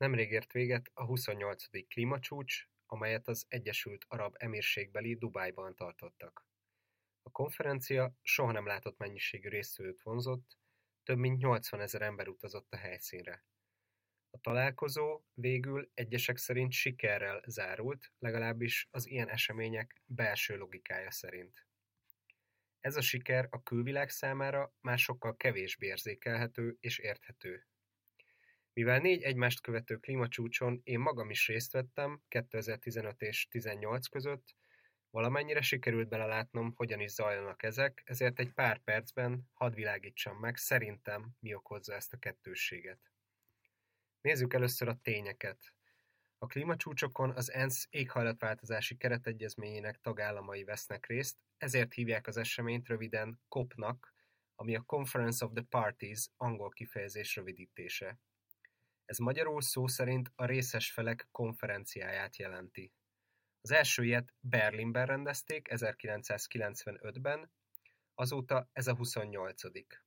Nemrég ért véget a 28. klímacsúcs, amelyet az Egyesült Arab Emírségbeli Dubájban tartottak. A konferencia soha nem látott mennyiségű résztvevőt vonzott, több mint 80 000 ember utazott a helyszínre. A találkozó végül egyesek szerint sikerrel zárult, legalábbis az ilyen események belső logikája szerint. Ez a siker a külvilág számára már sokkal kevésbé érzékelhető és érthető. Mivel 4 egymást követő klímacsúcson én magam is részt vettem 2015 és 2018 között, valamennyire sikerült belelátnom, hogyan is zajlanak ezek, ezért egy pár percben hadd világítsam meg szerintem, mi okozza ezt a kettősséget. Nézzük először a tényeket. A klímacsúcsokon az ENSZ éghajlatváltozási keretegyezményének tagállamai vesznek részt, ezért hívják az eseményt röviden COP-nak, ami a Conference of the Parties angol kifejezés rövidítése. Ez magyarul szó szerint a részes felek konferenciáját jelenti. Az első ilyet Berlinben rendezték 1995-ben, azóta ez a 28.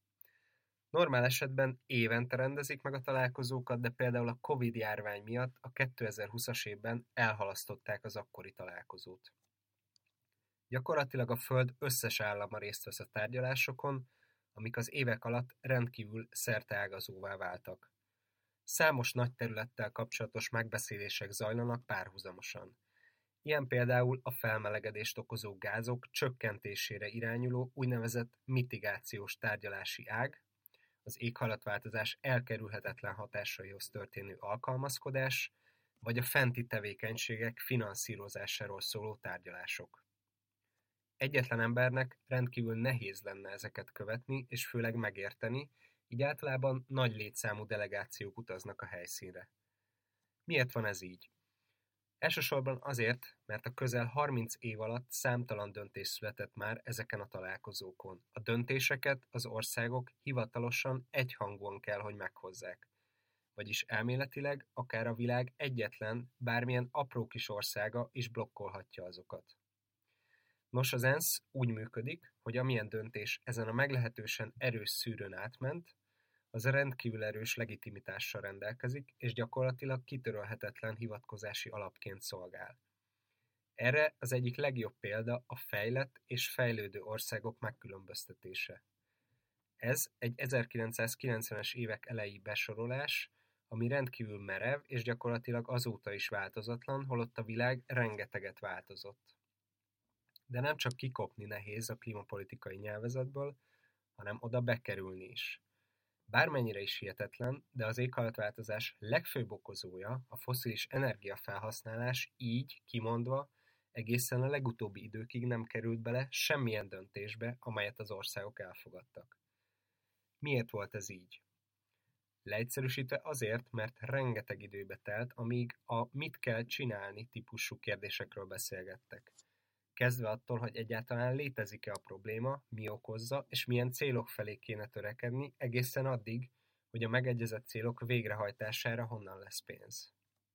Normál esetben évente rendezik meg a találkozókat, de például a Covid-járvány miatt a 2020-as évben elhalasztották az akkori találkozót. Gyakorlatilag a Föld összes állama részt vesz a tárgyalásokon, amik az évek alatt rendkívül szerteágazóvá váltak. Számos nagy területtel kapcsolatos megbeszélések zajlanak párhuzamosan. Ilyen például a felmelegedést okozó gázok csökkentésére irányuló úgynevezett mitigációs tárgyalási ág, az éghajlatváltozás elkerülhetetlen hatásaihoz történő alkalmazkodás, vagy a fenti tevékenységek finanszírozásáról szóló tárgyalások. Egyetlen embernek rendkívül nehéz lenne ezeket követni, és főleg megérteni, így általában nagy létszámú delegációk utaznak a helyszínre. Miért van ez így? Elsősorban azért, mert a közel 30 év alatt számtalan döntés született már ezeken a találkozókon. A döntéseket az országok hivatalosan egyhangúan kell, hogy meghozzák. Vagyis elméletileg akár a világ egyetlen, bármilyen apró kis országa is blokkolhatja azokat. Nos, az ENSZ úgy működik, hogy amilyen döntés ezen a meglehetősen erős szűrőn átment, az rendkívül erős legitimitással rendelkezik, és gyakorlatilag kitörölhetetlen hivatkozási alapként szolgál. Erre az egyik legjobb példa a fejlett és fejlődő országok megkülönböztetése. Ez egy 1990-es évek elejé besorolás, ami rendkívül merev és gyakorlatilag azóta is változatlan, holott a világ rengeteget változott. De nem csak kikopni nehéz a klímapolitikai nyelvezetből, hanem oda bekerülni is. Bármennyire is hihetetlen, de az éghajlatváltozás legfőbb okozója, a fosszilis energiafelhasználás így, kimondva, egészen a legutóbbi időkig nem került bele semmilyen döntésbe, amelyet az országok elfogadtak. Miért volt ez így? Leegyszerűsítve azért, mert rengeteg időbe telt, amíg a mit kell csinálni típusú kérdésekről beszélgettek. Kezdve attól, hogy egyáltalán létezik-e a probléma, mi okozza, és milyen célok felé kéne törekedni, egészen addig, hogy a megegyezett célok végrehajtására honnan lesz pénz.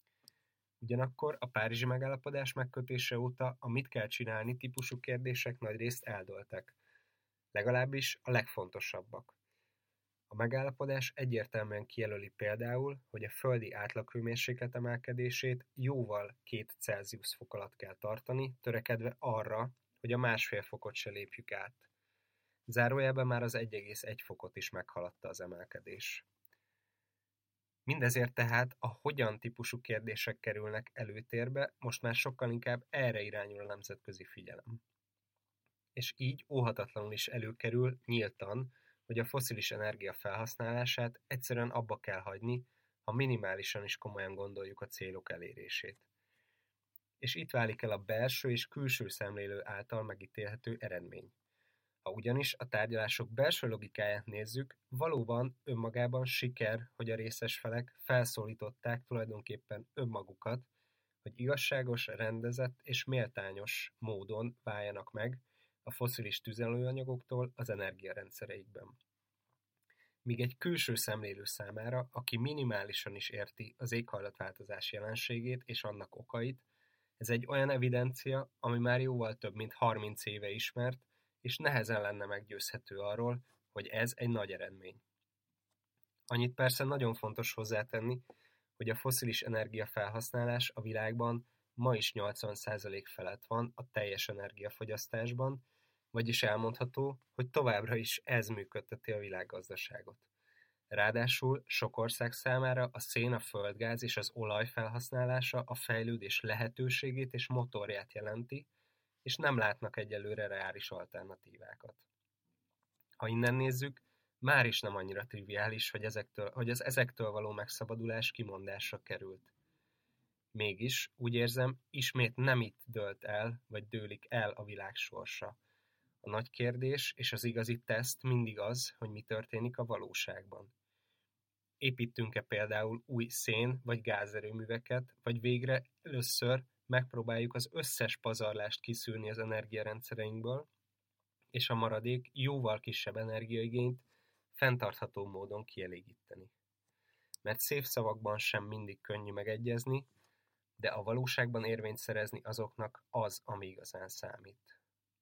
Ugyanakkor a Párizsi megállapodás megkötése óta a mit kell csinálni típusú kérdések nagyrészt eldőltek. Legalábbis a legfontosabbak. A megállapodás egyértelműen kijelöli például, hogy a földi átlaghőmérséklet emelkedését jóval 2 Celsius fok alatt kell tartani, törekedve arra, hogy a 1,5 fokot se lépjük át. Zárójelben már az 1,1 fokot is meghaladta az emelkedés. Mindezért tehát a hogyan típusú kérdések kerülnek előtérbe, most már sokkal inkább erre irányul a nemzetközi figyelem. És így óhatatlanul is előkerül nyíltan, hogy a fosszilis energia felhasználását egyszerűen abba kell hagyni, ha minimálisan is komolyan gondoljuk a célok elérését. És itt válik el a belső és külső szemlélő által megítélhető eredmény. Ha ugyanis a tárgyalások belső logikáját nézzük, valóban önmagában siker, hogy a részes felek felszólították tulajdonképpen önmagukat, hogy igazságos, rendezett és méltányos módon váljanak meg a fosszilis tüzelőanyagoktól az energiarendszereikben. Míg egy külső szemlélő számára, aki minimálisan is érti az éghajlatváltozás jelenségét és annak okait, ez egy olyan evidencia, ami már jóval több mint 30 éve ismert, és nehezen lenne meggyőzhető arról, hogy ez egy nagy eredmény. Annyit persze nagyon fontos hozzátenni, hogy a fosszilis energia felhasználás a világban ma is 80% felett van a teljes energiafogyasztásban, vagyis elmondható, hogy továbbra is ez működteti a világgazdaságot. Ráadásul sok ország számára a szén, a földgáz és az olaj felhasználása a fejlődés lehetőségét és motorját jelenti, és nem látnak egyelőre reális alternatívákat. Ha innen nézzük, már is nem annyira triviális, hogy az ezektől való megszabadulás kimondásra került. Mégis, úgy érzem, ismét nem itt dőlt el, vagy dőlik el a világ sorsa. A nagy kérdés és az igazi teszt mindig az, hogy mi történik a valóságban. Építünk-e például új szén- vagy gázerőműveket, vagy végre először megpróbáljuk az összes pazarlást kiszűrni az energiarendszereinkből, és a maradék jóval kisebb energiaigényt fenntartható módon kielégíteni. Mert szép szavakban sem mindig könnyű megegyezni, de a valóságban érvényt szerezni azoknak az, ami igazán számít.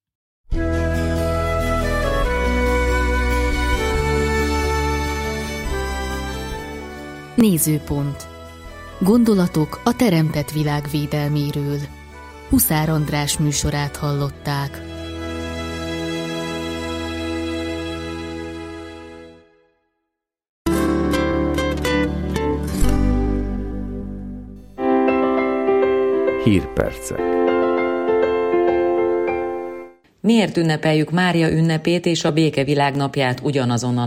Nézőpont. Gondolatok a teremtett világ védelméről. Huszár András műsorát hallották. Hírpercek. Miért ünnepeljük Mária ünnepét és a békevilág napját ugyanazon a